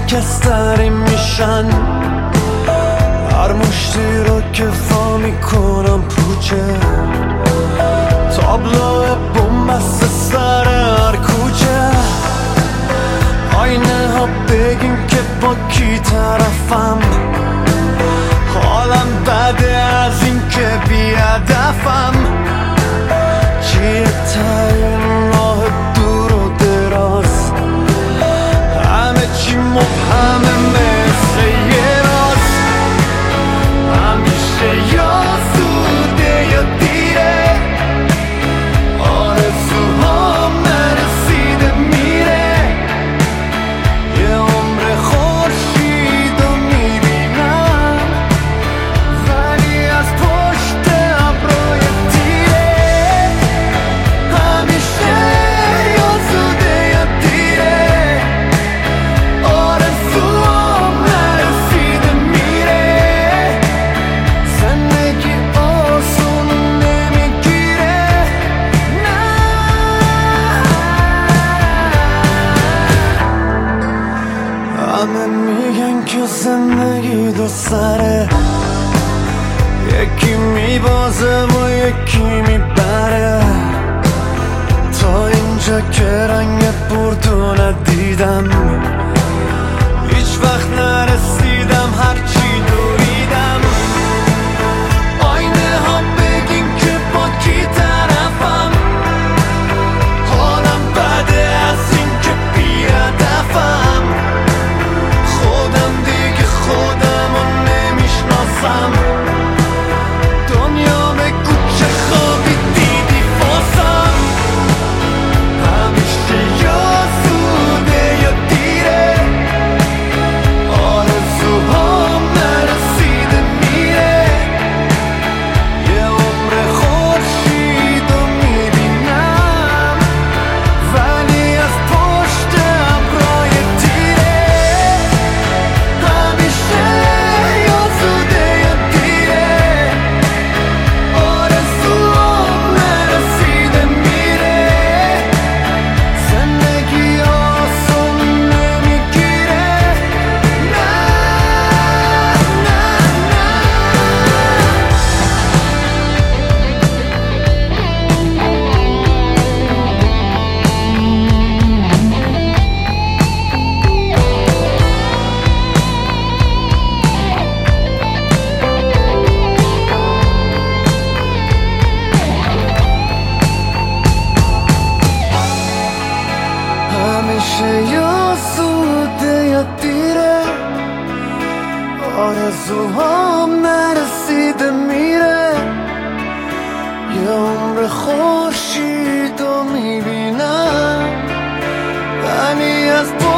خاکستری میشن، هر مشتی رو که فا میکنم پوچه، تابلو بومبست سر هر کوچه. آینه ها بگیم که با کی طرفم، حالم بده از این که بی هدفم. چیه تاین راه دور و دراز، همه چی مبهمه مثل یه راز. همیشه یا زوده یا دیره، آرزوهام نرسیده میره. یه عمر خورشید رو میبینم، ولی از پشت ابروی تیره. همیشه یا زوده یا دیره، آرزوهام نرسیده میره. زندگی آسون نمیگیره، نه. همه میگن که زندگی دو سره، یکی میبازه و یکی میبره. تا اینجا که رنگ بردو ندیدم، هیچ وقت نرسیدم هرچی دوریدم. آینه ها بگین که با کی طرفم، حالم بده از این که بی هدفم. خودم دیگه خودم رو نمیشناسم، دنیا بگو چه خوابی دیدی واسم. همیشه یا زوده یا دیره، آرزوهام نرسیده میره. یه عمر خورشید رو میبینم، ولی از پشت ابرای تیره. همیشه یا زوده یا دیره، آرزوهام نرسیده میره. زندگی آسون نمیگیره، نه نه همیشه یا زوده یا دیره، آرزوهام نرسیده میره. یه عمر خورشید رو میبینم، ولی از